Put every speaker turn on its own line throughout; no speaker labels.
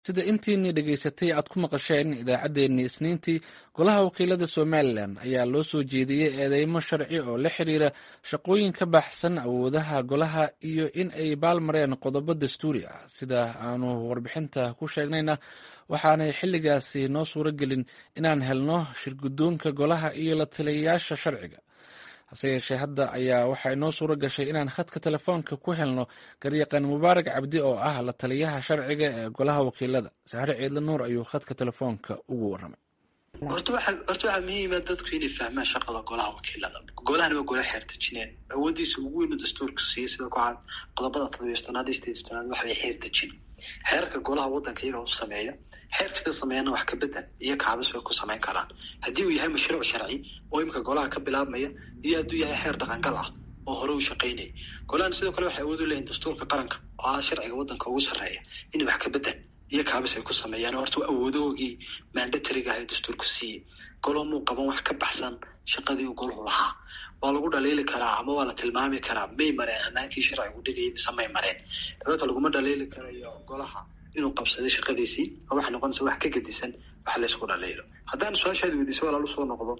sida intiinii dhegaysatay aad ku maqasheen idaacaddeenii isniintii golaha wakiilada somalilan ayaa loo soo jeediyey eedeymo sharci oo la xiriira shaqooyin ka baxsan awoodaha golaha iyo in ay baalmareen qodobo dastuuri ah sida aanu warbixinta ku sheegnayna waxaanay xilligaasi noo suuro gelin inaan helno shirguddoonka golaha iyo la taliyayaasha sharciga hase yeeshee hadda ayaa waxaa inoo suuro gashay inaan khadka telefoonka ku helno garyaqaan mubaarak cabdi oo ah la taliyaha sharciga ee golaha wakiilada saare ciidle nuur ayuu khadka telefoonka ugu waramay
horta waxaa muhiima dadku inay fahmaan shaqada golaha wakiilada. golahani waa gole xeer dejineed, awoodiisa ugu weyn dastuurka siiya sida ku cad qodobada 17aad iyo 18aad waxay xeer dejin xeerka golaha wadanka iyaga u sameeya xeer kasta sameeyana wax ka bedel iyo kaabis way ku sameyn karaan haddii uu yahay mashruuc sharci oo imika golaha ka bilaabmaya iyo hadduu yahay xeer dhaqangal ah oo hore u shaqaynayay. golahan sidoo kale waxay awood u leeyihiin dastuurka qaranka oo ah sharciga wadanka ugu sarreeya inay wax ka bedel iyo kaabis ay ku sameeyaan. horta awoodoogii mandatoryga ahay dastuurku siiyey golo muu qaban wax ka baxsan shaqadii uu golahu lahaa. waa lagu dhaliili karaa ama waa la tilmaami karaa may mareen hanaankii sharcigu dhigayay mise may mareen. dabeeta laguma dhaliili karayo golaha inuu qabsaday shaqadiisii oo waxay noqonaysa wax ka gedisan wax la isku dhaliilo. haddaan su-aashaada weydiiso walaal usoo noqdo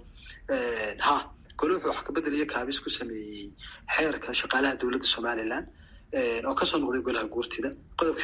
golo wuxuu wax ka bedel iyo kaabis ku sameeyey xeerka shaqaalaha dowladda somalilan oo kasoo noqday golaha guurtida qodobka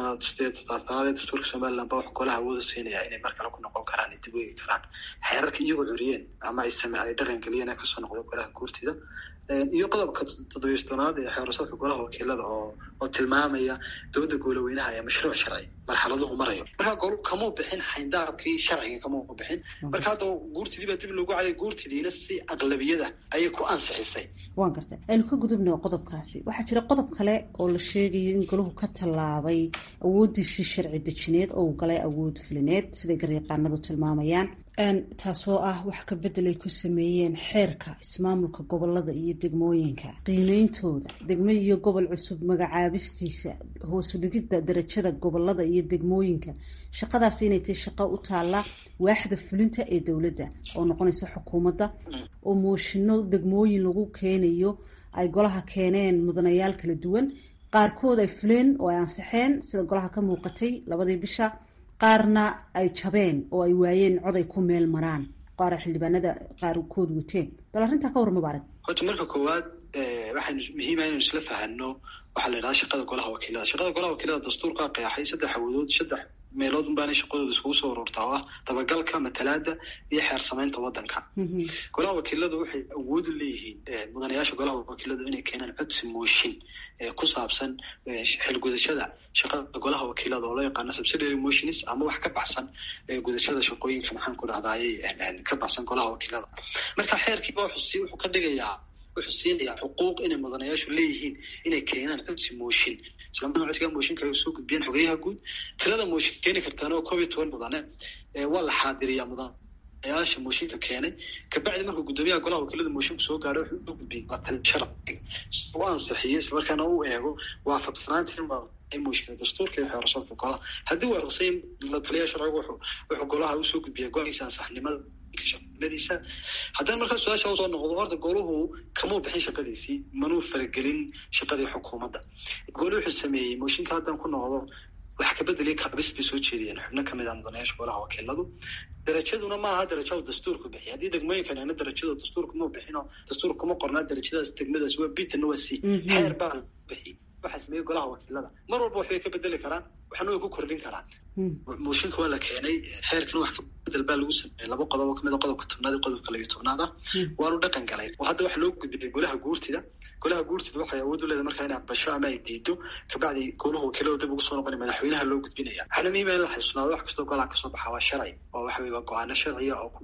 18aad ee dastuurka somalilan ba wax golaha awooda siinaya inay mar kale ku noqon karaan dib u eegi karaan xeerarka iyagoo curiyeen ama ay dhaqan geliyeen ee kasoo noqday golaha guurtida iyo qodobka 17aad ee xeerarka golaha wakiilada oo tilmaamaya dowladda goloweynaha ee mashruuc sharci marxaladuhu marayo. marka golu kama bixin xayndaabkii sharciga kama bixin. marka hadda guurtidii baa dib loogu calay guurtidiina si aqlabiyada ayay ku ansixisay.
waan gartay aynu ka gudubnay qodobkaasi. waxaa jira qodob kale oo la sheegayo in golahu ka tallaabay awoodiisii sharci dejineed oo uu galay awood fulineed siday garyaqaanadu tilmaamayaan taasoo ah wax ka bedel ay ku sameeyeen xeerka ismaamulka gobolada iyo degmooyinka qiimeyntooda degmo iyo gobol cusub magacaabistiisa hoos u dhigidda darajada gobolada iyo degmooyinka shaqadaasi inay tahay shaqo u taalla waaxda fulinta ee dowladda oo noqonaysa xukuumadda oo mooshinno degmooyin lagu keenayo ay golaha keeneen mudanayaal kala duwan qaarkood ay fuleen oo ay ansixeen sida golaha ka muuqatay 2 bisha qaarna ay jabeen oo ay waayeen cod ay ku meel maraan qaar xildhibaanada qaarkood wateen bal arrinta ka war mubaarak.
horta marka koowaad waxaan muhiim ah inaan isla fahanno waxa la yiraahdaa shaqada golaha wakiilada. shaqada golaha wakiilada dastuurka qeexay 3 awoodood 3 meelood baana shaqadooda isugu soo ururtaa oo ah dabagalka matalaada iyo xeer samaynta wadanka. golaha wakiiladu waxay awood u leeyihiin mudanayaasha golaha wakiiladu inay keenaan codsi mooshin ku saabsan xilgudashada shaqada golaha wakiilada oo loo yaqaan subsidiary motions ama wax ka baxsan gudashada shaqooyinka maxaan ku dhahdaayay ka baxsan golaha wakiilada. marka xeerkiiba wuxuu ka dhigayaa wuxuu siinayaa xuquuq inay mudanayaashu leeyihiin inay keenaan codsi mooshin islamarkaana codsiga mooshinka ay soo gudbiyeen xogeyaha guud. tirada mooshin keeni kartaan oo 12 mudane waa la xaadiriyaa mudanayaasha mooshinka keenay kabacdi markuu guddoomiyaha golaha wakiilada mooshinka soo gaaro wuxuu u gudbiyey sharci oo ansixiyay islamarkaana uu eego waafaqsanaantii mooshinka dastuurka iyo xeerarka golaha. haddii uu aqoonsan la taliyaha sharcigu wuxuu golaha usoo gudbiyay golihiisa ansaxnimada shaqadiisa. haddana markaa su-aasha usoo noqdo horta goluhu kamuu bixin shaqadiisii manuu faragelin shaqadii xukuumadda. golu wuxuu sameeyey mooshinka haddaan ku noqdo wax ka bedeliya kaabis bay soo jeediyeen xubno kamid ah mudanayaasha golaha wakiiladu. darajaduna ma aha darajo uu dastuurku bixiy. haddii degmooyinkan ayna darajada dastuurka ma bixino dastuurka kuma qornaa darajadaas degmadaas waa bitan waa si xeer baa bixi waxaa sameeyey golaha wakiilada. mar walba waxbay ka bedeli karaan waxna way ku kordhin karaan. mooshinka waa la keenay xeerkana wax ka bedel baa lagu sameeyey 2 qodob oo kamid ah qodobka 10aad iyo qodobka 12aad waanu dhaqan galay. hadda waxa loo gudbiyay golaha guurtida. golaha guurtida waxay awood u leedahay markaa inay aqbasho ama ay diido kabacdi golaha wakiilada dib ugu soo noqonaya madaxweynaha loo gudbinaya. waxaana muhiim ah in la xasuusnaado wax kastoo golaha kasoo baxa waa sharci oo waxa weeye waa go'aano sharciya oo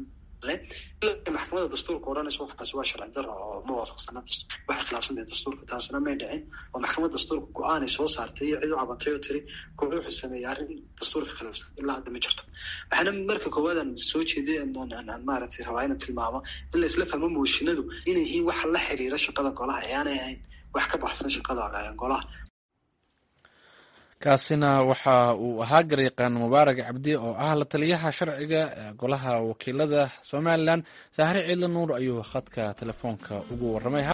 maxkamadda dastuurka odhanaysa waxaas waa sharci darro oo ma waafaqsana waxay khilaafsan tahay dastuurka. taasina may dhicin oo maxkamadda dastuurka go-aan ay soo saartay iyo cid u cabatay oo tiri gole wuxuu sameeyey arrin dastuurka khilaafsan ilaa hadda ma jirto. waxaana marka koowaad aan soo jeediyay aan maaragtay rabaa inaan tilmaamo in la isla fahmo mooshinadu inay yihiin wax la xiriira shaqada golaha ee aanay ahayn wax ka baxsan shaqada golaha.
kaasina waxa uu ahaa garyaqaan mubaarak cabdi oo ah la taliyaha sharciga ee golaha wakiilada somalilan saare ciidle nuur ayuu khadka telefoonka ugu waramay.